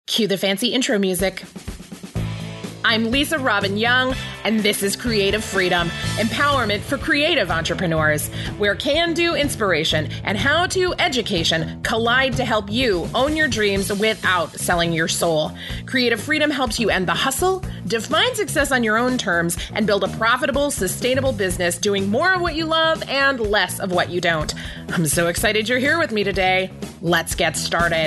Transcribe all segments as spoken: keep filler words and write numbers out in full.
Cue the fancy intro music. I'm Lisa Robin Young, and this is Creative Freedom, empowerment for creative entrepreneurs, where can-do inspiration and how-to education collide to help you own your dreams without selling your soul. Creative Freedom helps you end the hustle, define success on your own terms, and build a profitable, sustainable business doing more of what you love and less of what you don't. I'm so excited you're here with me today. Let's get started.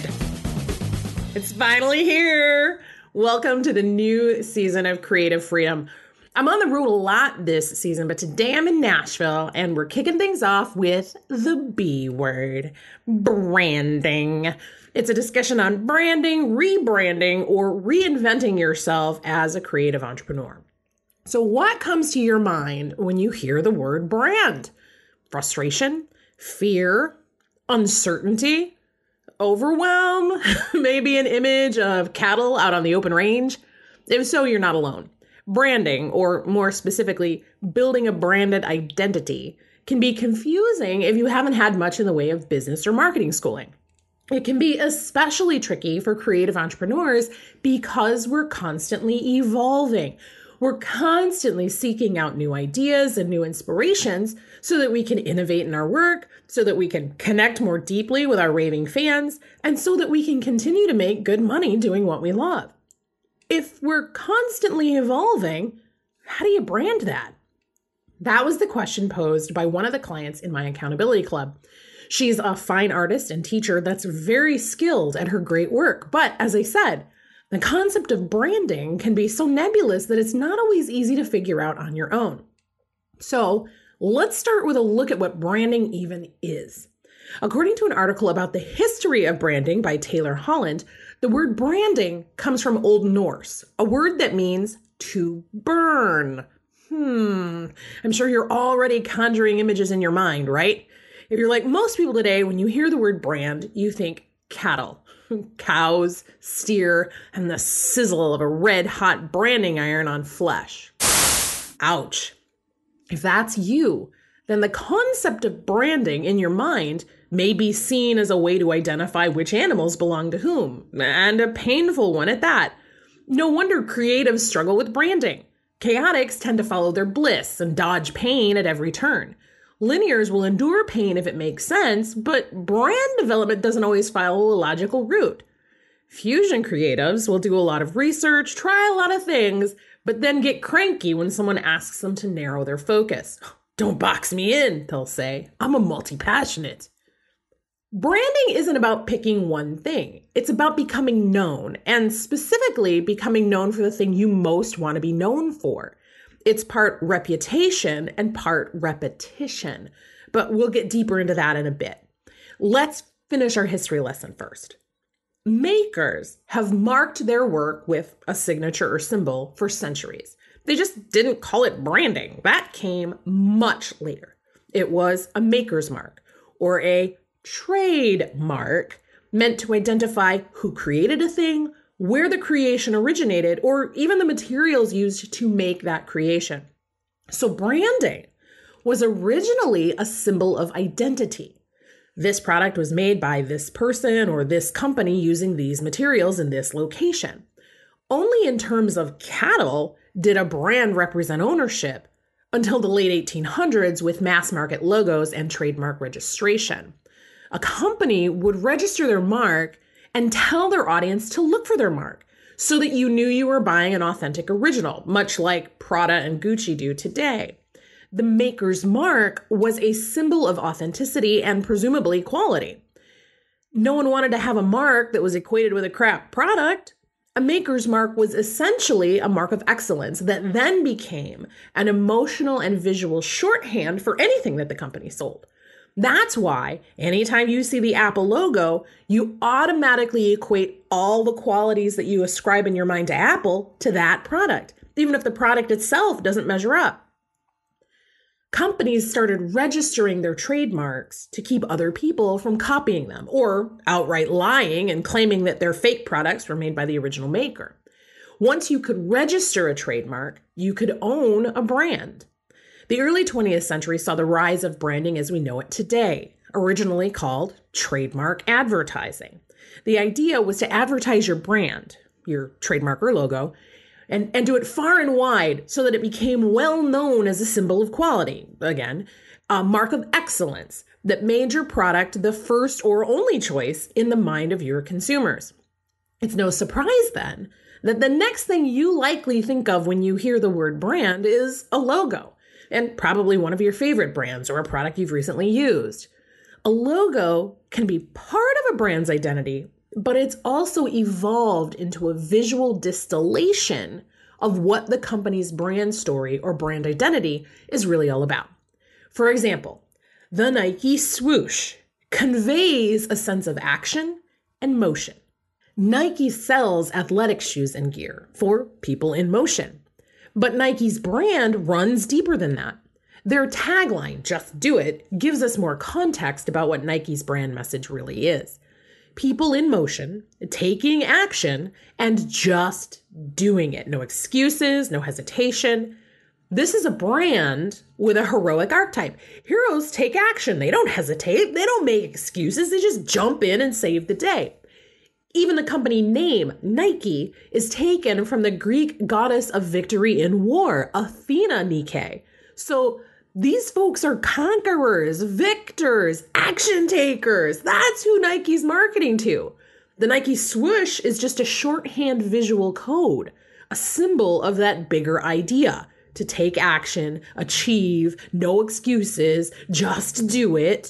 It's finally here. Welcome to the new season of Creative Freedom. I'm on the road a lot this season, but today I'm in Nashville and we're kicking things off with the B word, branding. It's a discussion on branding, rebranding, or reinventing yourself as a creative entrepreneur. So what comes to your mind when you hear the word brand? Frustration, fear, uncertainty, overwhelm, maybe an image of cattle out on the open range? If so, you're not alone. Branding, or more specifically, building a branded identity, can be confusing if you haven't had much in the way of business or marketing schooling. It can be especially tricky for creative entrepreneurs because we're constantly evolving. We're constantly seeking out new ideas and new inspirations so that we can innovate in our work, so that we can connect more deeply with our raving fans, and so that we can continue to make good money doing what we love. If we're constantly evolving, how do you brand that? That was the question posed by one of the clients in my accountability club. She's a fine artist and teacher that's very skilled at her great work, but as I said, the concept of branding can be so nebulous that it's not always easy to figure out on your own. So let's start with a look at what branding even is. According to an article about the history of branding by Taylor Holland, the word branding comes from Old Norse, a word that means to burn. Hmm, I'm sure you're already conjuring images in your mind, right? If you're like most people today, when you hear the word brand, you think cattle. Cows, steer, and the sizzle of a red-hot branding iron on flesh. Ouch. If that's you, then the concept of branding in your mind may be seen as a way to identify which animals belong to whom, and a painful one at that. No wonder creatives struggle with branding. Chaotics tend to follow their bliss and dodge pain at every turn. Linears will endure pain if it makes sense, but brand development doesn't always follow a logical route. Fusion creatives will do a lot of research, try a lot of things, but then get cranky when someone asks them to narrow their focus. Don't box me in, they'll say. I'm a multi-passionate. Branding isn't about picking one thing. It's about becoming known, and specifically becoming known for the thing you most want to be known for. It's part reputation and part repetition, but we'll get deeper into that in a bit. Let's finish our history lesson first. Makers have marked their work with a signature or symbol for centuries. They just didn't call it branding. That came much later. It was a maker's mark or a trademark meant to identify who created a thing, where the creation originated, or even the materials used to make that creation. So branding was originally a symbol of identity. This product was made by this person or this company using these materials in this location. Only in terms of cattle did a brand represent ownership until the late eighteen hundreds with mass market logos and trademark registration. A company would register their mark and tell their audience to look for their mark so that you knew you were buying an authentic original, much like Prada and Gucci do today. The maker's mark was a symbol of authenticity and presumably quality. No one wanted to have a mark that was equated with a crap product. A maker's mark was essentially a mark of excellence that then became an emotional and visual shorthand for anything that the company sold. That's why anytime you see the Apple logo, you automatically equate all the qualities that you ascribe in your mind to Apple to that product, even if the product itself doesn't measure up. Companies started registering their trademarks to keep other people from copying them or outright lying and claiming that their fake products were made by the original maker. Once you could register a trademark, you could own a brand. The early twentieth century saw the rise of branding as we know it today, originally called trademark advertising. The idea was to advertise your brand, your trademark or logo, and, and do it far and wide so that it became well known as a symbol of quality. Again, a mark of excellence that made your product the first or only choice in the mind of your consumers. It's no surprise then that the next thing you likely think of when you hear the word brand is a logo, and probably one of your favorite brands or a product you've recently used. A logo can be part of a brand's identity, but it's also evolved into a visual distillation of what the company's brand story or brand identity is really all about. For example, the Nike swoosh conveys a sense of action and motion. Nike sells athletic shoes and gear for people in motion, but Nike's brand runs deeper than that. Their tagline, "Just do it," gives us more context about what Nike's brand message really is. People in motion, taking action, and just doing it. No excuses, no hesitation. This is a brand with a heroic archetype. Heroes take action. They don't hesitate. They don't make excuses. They just jump in and save the day. Even the company name, Nike, is taken from the Greek goddess of victory in war, Athena Nike. So these folks are conquerors, victors, action takers. That's who Nike's marketing to. The Nike swoosh is just a shorthand visual code, a symbol of that bigger idea. To take action, achieve, no excuses, just do it.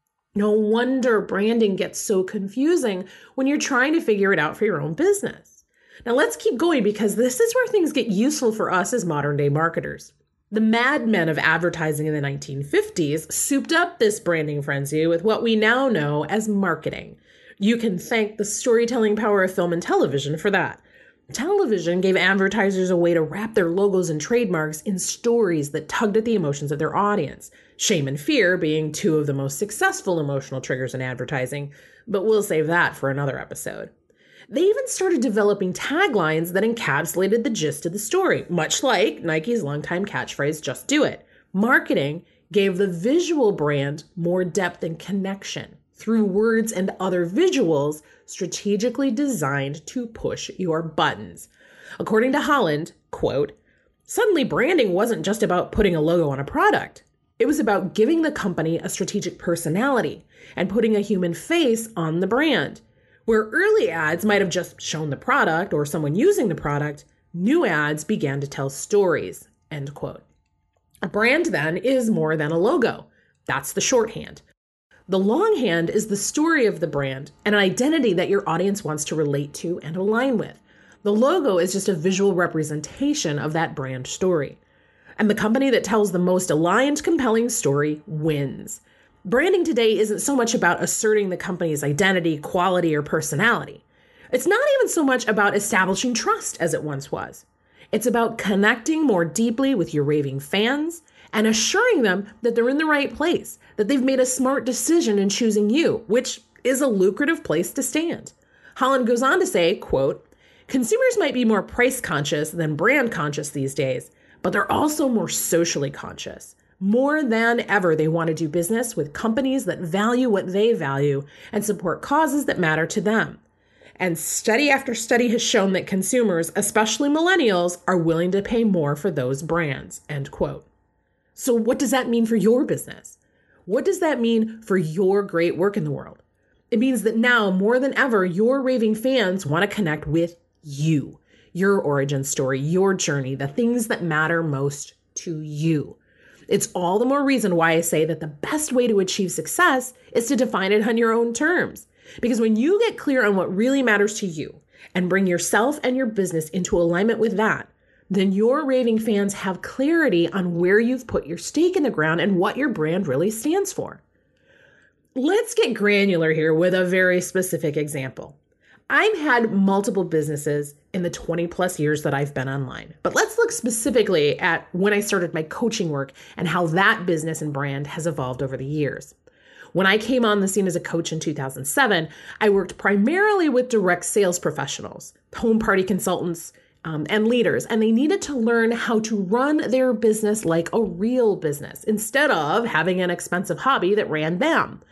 No wonder branding gets so confusing when you're trying to figure it out for your own business. Now let's keep going because this is where things get useful for us as modern day marketers. The madmen of advertising in the nineteen fifties souped up this branding frenzy with what we now know as marketing. You can thank the storytelling power of film and television for that. Television gave advertisers a way to wrap their logos and trademarks in stories that tugged at the emotions of their audience. Shame and fear being two of the most successful emotional triggers in advertising, but we'll save that for another episode. They even started developing taglines that encapsulated the gist of the story, much like Nike's longtime catchphrase, "Just do it." Marketing gave the visual brand more depth and connection through words and other visuals strategically designed to push your buttons. According to Holland, quote, "Suddenly branding wasn't just about putting a logo on a product. It was about giving the company a strategic personality and putting a human face on the brand. Where early ads might have just shown the product or someone using the product, new ads began to tell stories," end quote. A brand then is more than a logo. That's the shorthand. The longhand is the story of the brand, an identity that your audience wants to relate to and align with. The logo is just a visual representation of that brand story. And the company that tells the most aligned, compelling story wins. Branding today isn't so much about asserting the company's identity, quality, or personality. It's not even so much about establishing trust as it once was. It's about connecting more deeply with your raving fans and assuring them that they're in the right place, that they've made a smart decision in choosing you, which is a lucrative place to stand. Holland goes on to say, quote, "Consumers might be more price conscious than brand conscious these days, but they're also more socially conscious. More than ever, they want to do business with companies that value what they value and support causes that matter to them. And study after study has shown that consumers, especially millennials, are willing to pay more for those brands," end quote. So what does that mean for your business? What does that mean for your great work in the world? It means that now, more than ever, your raving fans want to connect with you, your origin story, your journey, the things that matter most to you. It's all the more reason why I say that the best way to achieve success is to define it on your own terms. Because when you get clear on what really matters to you and bring yourself and your business into alignment with that, then your raving fans have clarity on where you've put your stake in the ground and what your brand really stands for. Let's get granular here with a very specific example. I've had multiple businesses in the twenty plus years that I've been online, but let's look specifically at when I started my coaching work and how that business and brand has evolved over the years. When I came on the scene as a coach in two thousand seven, I worked primarily with direct sales professionals, home party consultants, um, and leaders, and they needed to learn how to run their business like a real business instead of having an expensive hobby that ran them.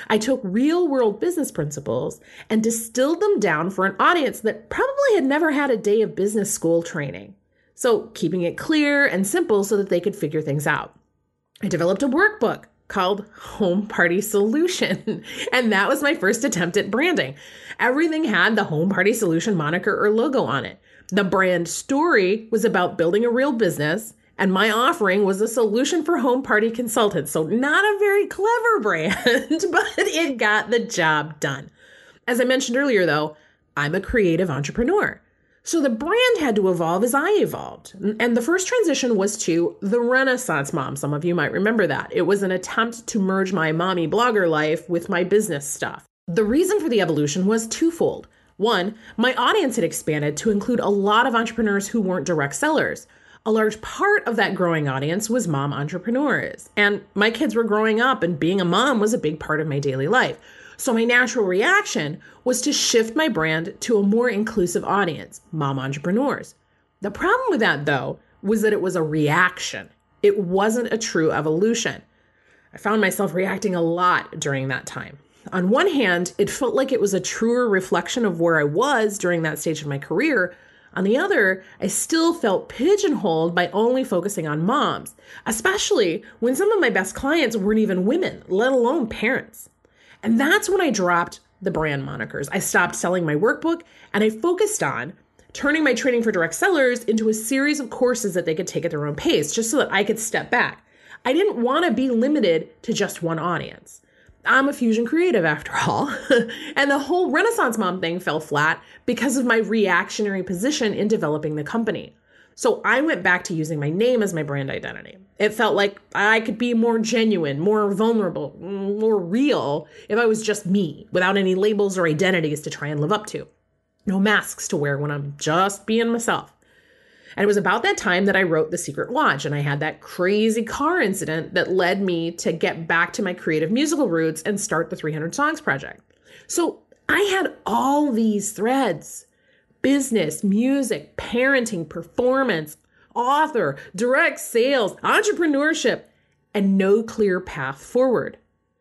I took real world business principles and distilled them down for an audience that probably had never had a day of business school training. So keeping it clear and simple so that they could figure things out. I developed a workbook called Home Party Solution. And that was my first attempt at branding. Everything had the Home Party Solution moniker or logo on it. The brand story was about building a real business, and my offering was a solution for home party consultants. So not a very clever brand, but it got the job done. As I mentioned earlier, though, I'm a creative entrepreneur. So the brand had to evolve as I evolved. And the first transition was to the Renaissance Mom. Some of you might remember that. It was an attempt to merge my mommy blogger life with my business stuff. The reason for the evolution was twofold. One, my audience had expanded to include a lot of entrepreneurs who weren't direct sellers. A large part of that growing audience was mom entrepreneurs. And my kids were growing up, and being a mom was a big part of my daily life. So my natural reaction was to shift my brand to a more inclusive audience, mom entrepreneurs. The problem with that, though, was that it was a reaction. It wasn't a true evolution. I found myself reacting a lot during that time. On one hand, it felt like it was a truer reflection of where I was during that stage of my career. On the other, I still felt pigeonholed by only focusing on moms, especially when some of my best clients weren't even women, let alone parents. And that's when I dropped the brand monikers. I stopped selling my workbook, and I focused on turning my training for direct sellers into a series of courses that they could take at their own pace, just so that I could step back. I didn't want to be limited to just one audience. I'm a fusion creative after all. And the whole Renaissance Mom thing fell flat because of my reactionary position in developing the company. So I went back to using my name as my brand identity. It felt like I could be more genuine, more vulnerable, more real if I was just me, without any labels or identities to try and live up to. No masks to wear when I'm just being myself. And it was about that time that I wrote The Secret Watch, and I had that crazy car incident that led me to get back to my creative musical roots and start the three hundred Songs Project. So I had all these threads: business, music, parenting, performance, author, direct sales, entrepreneurship, and no clear path forward.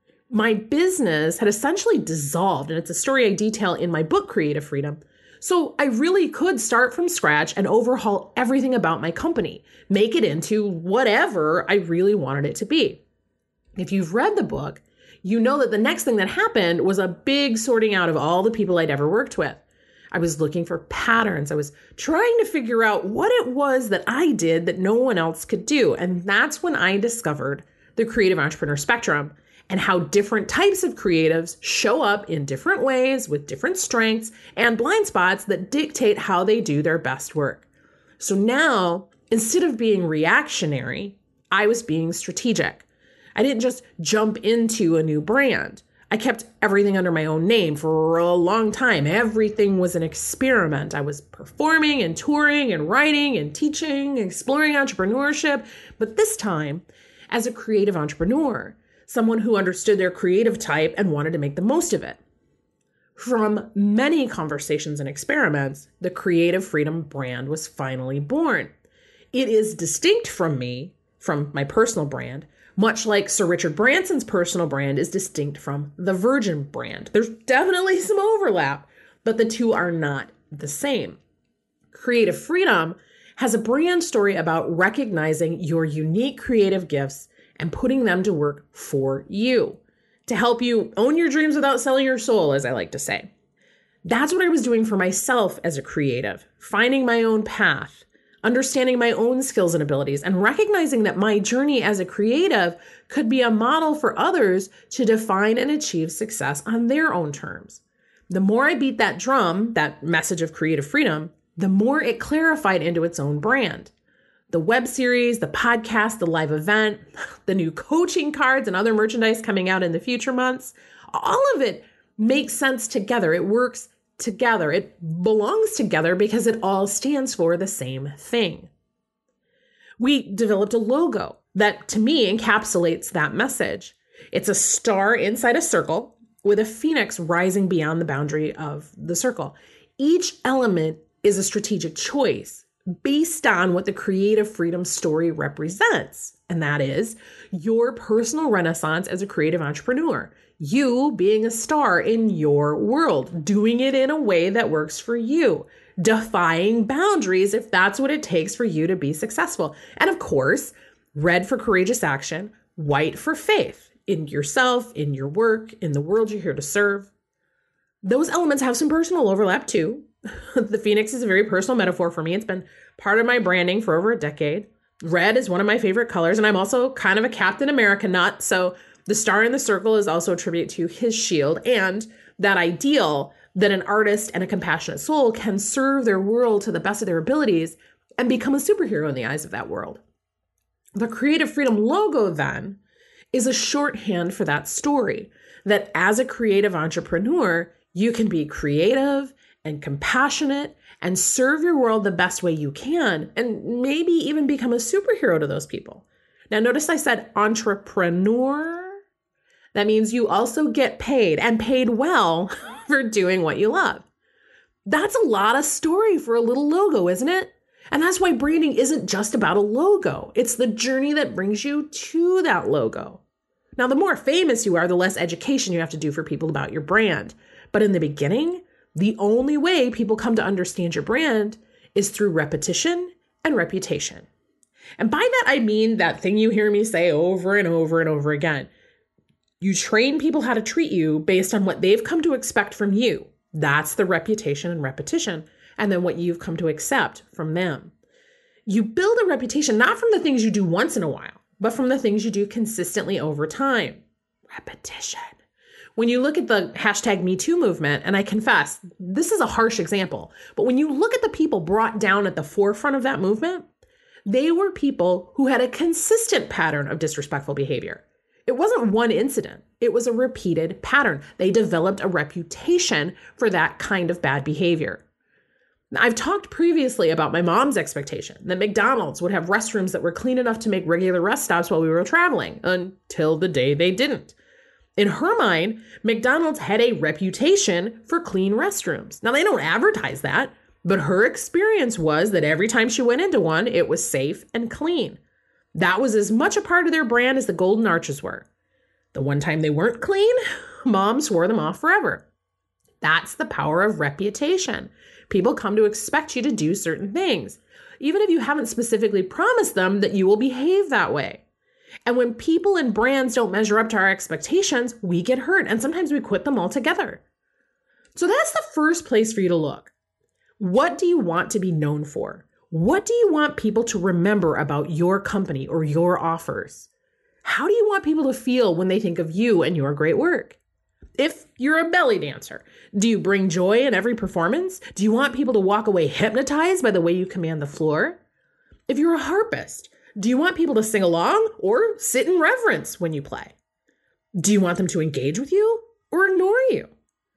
My business had essentially dissolved, and it's a story I detail in my book, Creative Freedom. So I really could start from scratch and overhaul everything about my company, make it into whatever I really wanted it to be. If you've read the book, you know that the next thing that happened was a big sorting out of all the people I'd ever worked with. I was looking for patterns. I was trying to figure out what it was that I did that no one else could do. And that's when I discovered the creative entrepreneur spectrum and how different types of creatives show up in different ways with different strengths and blind spots that dictate how they do their best work. So now, instead of being reactionary, I was being strategic. I didn't just jump into a new brand. I kept everything under my own name for a long time. Everything was an experiment. I was performing and touring and writing and teaching, exploring entrepreneurship, but this time as a creative entrepreneur, someone who understood their creative type and wanted to make the most of it. From many conversations and experiments, the Creative Freedom brand was finally born. It is distinct from me, from my personal brand, much like Sir Richard Branson's personal brand is distinct from the Virgin brand. There's definitely some overlap, but the two are not the same. Creative Freedom has a brand story about recognizing your unique creative gifts and putting them to work for you to help you own your dreams without selling your soul, as I like to say. That's what I was doing for myself as a creative, finding my own path, understanding my own skills and abilities, and recognizing that my journey as a creative could be a model for others to define and achieve success on their own terms. The more I beat that drum, that message of creative freedom, the more it clarified into its own brand. The web series, the podcast, the live event, the new coaching cards and other merchandise coming out in the future months, all of it makes sense together. It works together. It belongs together because it all stands for the same thing. We developed a logo that, to me, encapsulates that message. It's a star inside a circle with a phoenix rising beyond the boundary of the circle. Each element is a strategic choice based on what the creative freedom story represents. And that is your personal renaissance as a creative entrepreneur. You being a star in your world, doing it in a way that works for you, defying boundaries if that's what it takes for you to be successful. And of course, red for courageous action, white for faith in yourself, in your work, in the world you're here to serve. Those elements have some personal overlap too. The phoenix is a very personal metaphor for me. It's been part of my branding for over a decade. Red is one of my favorite colors, and I'm also kind of a Captain America nut, so the star in the circle is also a tribute to his shield and that ideal that an artist and a compassionate soul can serve their world to the best of their abilities and become a superhero in the eyes of that world. The Creative Freedom logo, then, is a shorthand for that story, that as a creative entrepreneur, you can be creative and compassionate and serve your world the best way you can, and maybe even become a superhero to those people. Now, notice I said entrepreneur. That means you also get paid, and paid well, for doing what you love. That's a lot of story for a little logo, isn't it? And that's why branding isn't just about a logo. It's the journey that brings you to that logo. Now, the more famous you are, the less education you have to do for people about your brand. But in the beginning, the only way people come to understand your brand is through repetition and reputation. And by that, I mean that thing you hear me say over and over and over again. You train people how to treat you based on what they've come to expect from you. That's the reputation and repetition. And then what you've come to accept from them. You build a reputation not from the things you do once in a while, but from the things you do consistently over time. Repetition. When you look at the hashtag Me Too movement, and I confess, this is a harsh example, but when you look at the people brought down at the forefront of that movement, they were people who had a consistent pattern of disrespectful behavior. It wasn't one incident. It was a repeated pattern. They developed a reputation for that kind of bad behavior. Now, I've talked previously about my mom's expectation that McDonald's would have restrooms that were clean enough to make regular rest stops while we were traveling, until the day they didn't. In her mind, McDonald's had a reputation for clean restrooms. Now, they don't advertise that, but her experience was that every time she went into one, it was safe and clean. That was as much a part of their brand as the Golden Arches were. The one time they weren't clean, Mom swore them off forever. That's the power of reputation. People come to expect you to do certain things, even if you haven't specifically promised them that you will behave that way. And when people and brands don't measure up to our expectations, we get hurt, and sometimes we quit them altogether. So that's the first place for you to look. What do you want to be known for? What do you want people to remember about your company or your offers? How do you want people to feel when they think of you and your great work? If you're a belly dancer, do you bring joy in every performance? Do you want people to walk away hypnotized by the way you command the floor? If you're a harpist, do you want people to sing along or sit in reverence when you play? Do you want them to engage with you or ignore you?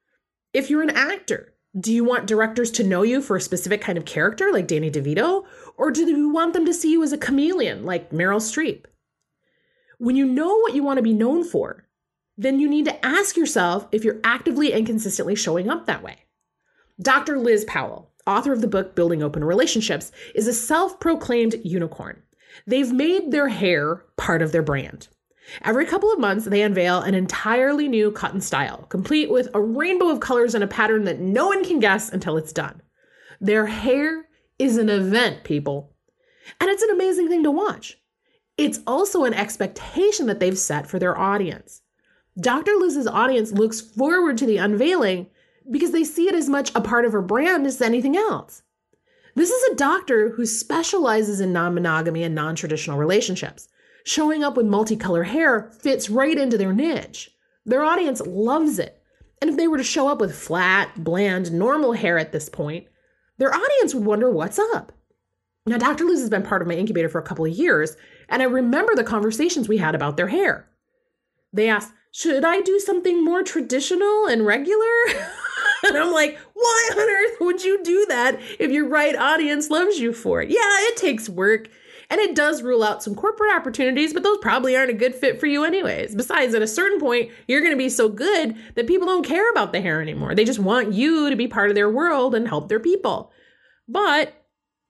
If you're an actor, do you want directors to know you for a specific kind of character like Danny DeVito? Or do you want them to see you as a chameleon like Meryl Streep? When you know what you want to be known for, then you need to ask yourself if you're actively and consistently showing up that way. Doctor Liz Powell, author of the book Building Open Relationships, is a self-proclaimed unicorn. They've made their hair part of their brand. Every couple of months, they unveil an entirely new cut and style, complete with a rainbow of colors and a pattern that no one can guess until it's done. Their hair is an event, people. And it's an amazing thing to watch. It's also an expectation that they've set for their audience. Doctor Liz's audience looks forward to the unveiling because they see it as much a part of her brand as anything else. This is a doctor who specializes in non-monogamy and non-traditional relationships. Showing up with multicolor hair fits right into their niche. Their audience loves it. And if they were to show up with flat, bland, normal hair at this point, their audience would wonder what's up. Now, Doctor Liz has been part of my incubator for a couple of years, and I remember the conversations we had about their hair. They asked, should I do something more traditional and regular? And I'm like, why on earth would you do that if your right audience loves you for it? Yeah, it takes work. And it does rule out some corporate opportunities, but those probably aren't a good fit for you anyways. Besides, at a certain point, you're going to be so good that people don't care about the hair anymore. They just want you to be part of their world and help their people. But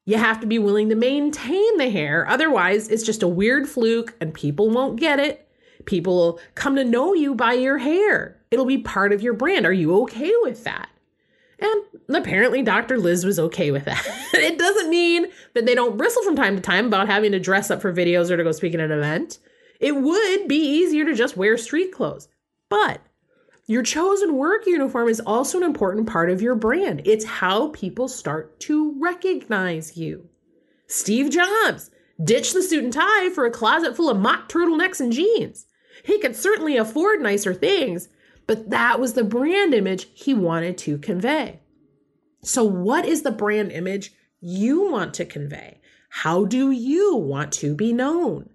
You have to be willing to maintain the hair. Otherwise, it's just a weird fluke and people won't get it. People will come to know you by your hair. It'll be part of your brand. Are you okay with that? And apparently Doctor Liz was okay with that. It doesn't mean that they don't bristle from time to time about having to dress up for videos or to go speak at an event. It would be easier to just wear street clothes. But your chosen work uniform is also an important part of your brand. It's how people start to recognize you. Steve Jobs ditched the suit and tie for a closet full of mock turtlenecks and jeans. He could certainly afford nicer things, but that was the brand image he wanted to convey. So what is the brand image you want to convey? How do you want to be known?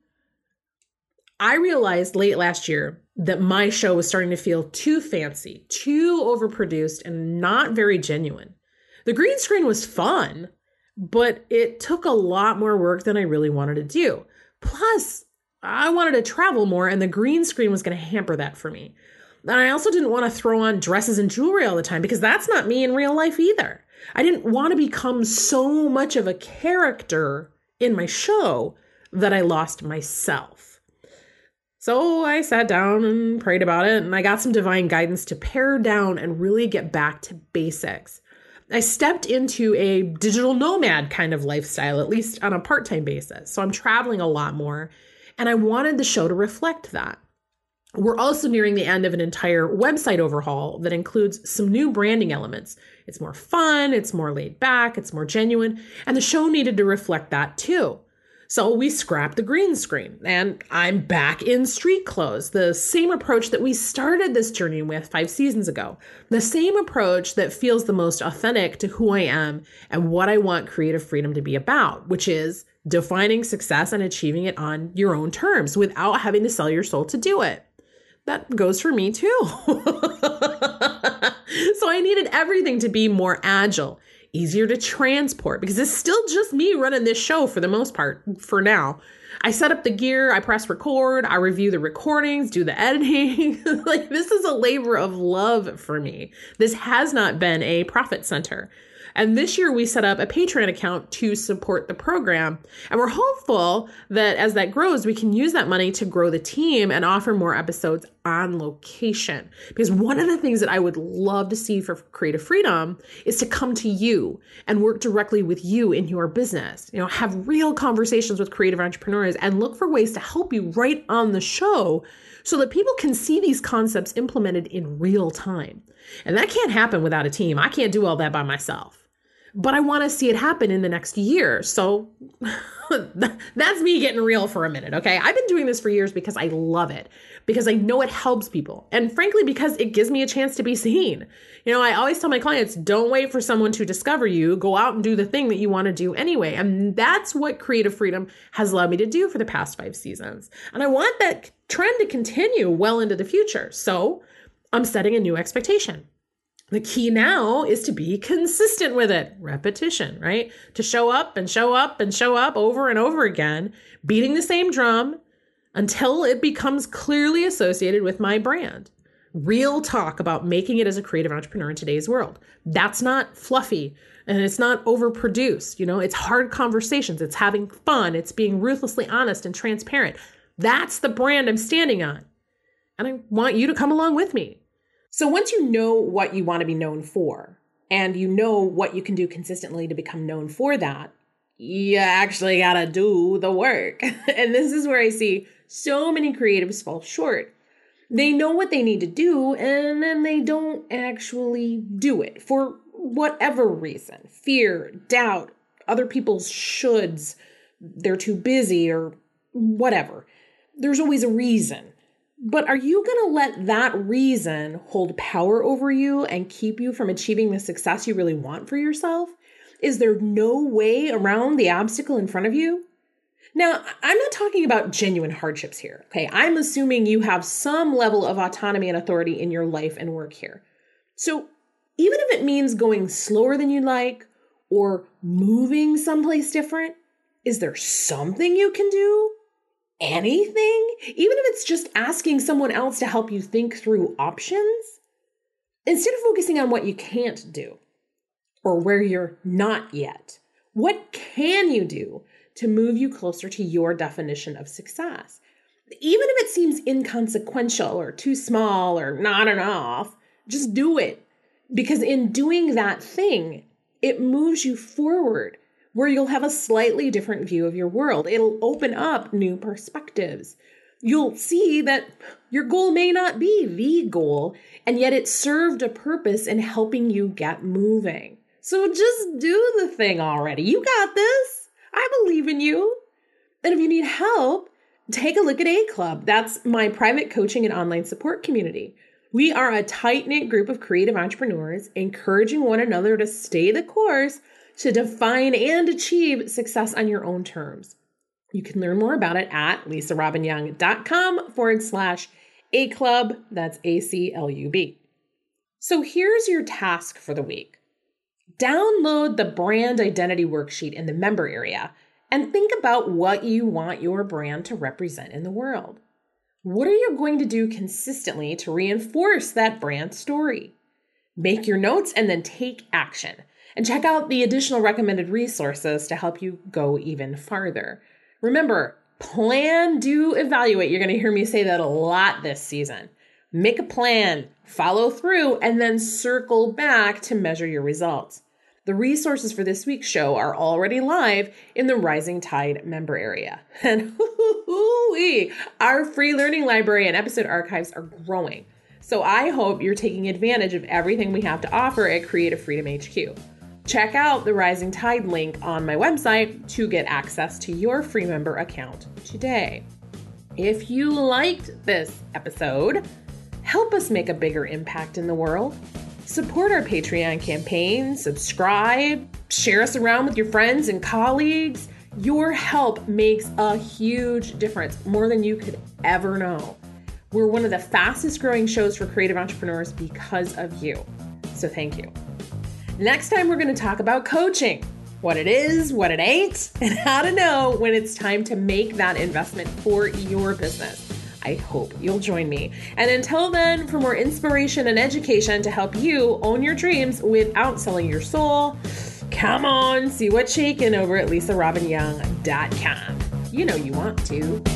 I realized late last year that my show was starting to feel too fancy, too overproduced, and not very genuine. The green screen was fun, but it took a lot more work than I really wanted to do. Plus, I wanted to travel more, and the green screen was going to hamper that for me. And I also didn't want to throw on dresses and jewelry all the time because that's not me in real life either. I didn't want to become so much of a character in my show that I lost myself. So I sat down and prayed about it, and I got some divine guidance to pare down and really get back to basics. I stepped into a digital nomad kind of lifestyle, at least on a part-time basis. So I'm traveling a lot more, and I wanted the show to reflect that. We're also nearing the end of an entire website overhaul that includes some new branding elements. It's more fun, it's more laid back, it's more genuine, and the show needed to reflect that too. So we scrapped the green screen, and I'm back in street clothes, the same approach that we started this journey with five seasons ago. The same approach that feels the most authentic to who I am and what I want creative freedom to be about, which is defining success and achieving it on your own terms without having to sell your soul to do it. That goes for me too. So I needed everything to be more agile, easier to transport, because it's still just me running this show for the most part for now. I set up the gear, I press record, I review the recordings, do the editing. Like, this is a labor of love for me. This has not been a profit center. And this year we set up a Patreon account to support the program. And we're hopeful that as that grows, we can use that money to grow the team and offer more episodes on location. Because one of the things that I would love to see for Creative Freedom is to come to you and work directly with you in your business. You know, have real conversations with creative entrepreneurs and look for ways to help you right on the show so that people can see these concepts implemented in real time. And that can't happen without a team. I can't do all that by myself. But I want to see it happen in the next year. So that's me getting real for a minute, okay? I've been doing this for years because I love it, because I know it helps people. And frankly, because it gives me a chance to be seen. You know, I always tell my clients, don't wait for someone to discover you. Go out and do the thing that you want to do anyway. And that's what Creative Freedom has allowed me to do for the past five seasons. And I want that trend to continue well into the future. So I'm setting a new expectation. The key now is to be consistent with it. Repetition, right? To show up and show up and show up over and over again, beating the same drum until it becomes clearly associated with my brand. Real talk about making it as a creative entrepreneur in today's world. That's not fluffy and it's not overproduced. You know, it's hard conversations. It's having fun. It's being ruthlessly honest and transparent. That's the brand I'm standing on. And I want you to come along with me. So once you know what you want to be known for, and you know what you can do consistently to become known for that, you actually got to do the work. And this is where I see so many creatives fall short. They know what they need to do, and then they don't actually do it for whatever reason. Fear, doubt, other people's shoulds, they're too busy, or whatever. There's always a reason. But are you going to let that reason hold power over you and keep you from achieving the success you really want for yourself? Is there no way around the obstacle in front of you? Now, I'm not talking about genuine hardships here, okay? I'm assuming you have some level of autonomy and authority in your life and work here. So even if it means going slower than you like or moving someplace different, is there something you can do? Anything? Even if it's just asking someone else to help you think through options? Instead of focusing on what you can't do or where you're not yet, What can you do to move you closer to your definition of success? Even if it seems inconsequential or too small or not enough, just do it. Because in doing that thing, it moves you forward where you'll have a slightly different view of your world. It'll open up new perspectives. You'll see that your goal may not be the goal, and yet it served a purpose in helping you get moving. So just do the thing already. You got this. I believe in you. And if you need help, take a look at A Club. That's my private coaching and online support community. We are a tight-knit group of creative entrepreneurs encouraging one another to stay the course to define and achieve success on your own terms. You can learn more about it at lisarobinyoung.com forward slash A Club. That's A C L U B. So here's your task for the week. Download the brand identity worksheet in the member area and think about what you want your brand to represent in the world. What are you going to do consistently to reinforce that brand story? Make your notes and then take action. And check out the additional recommended resources to help you go even farther. Remember, plan, do, evaluate. You're going to hear me say that a lot this season. Make a plan, follow through, and then circle back to measure your results. The resources for this week's show are already live in the Rising Tide member area. And our free learning library and episode archives are growing. So I hope you're taking advantage of everything we have to offer at Creative Freedom H Q. Check out the Rising Tide link on my website to get access to your free member account today. If you liked this episode, help us make a bigger impact in the world. Support our Patreon campaign, subscribe, share us around with your friends and colleagues. Your help makes a huge difference, more than you could ever know. We're one of the fastest growing shows for creative entrepreneurs because of you. So thank you. Next time, we're going to talk about coaching, what it is, what it ain't, and how to know when it's time to make that investment for your business. I hope you'll join me. And until then, for more inspiration and education to help you own your dreams without selling your soul, come on, see what's shaking over at lisa robin young dot com. You know you want to.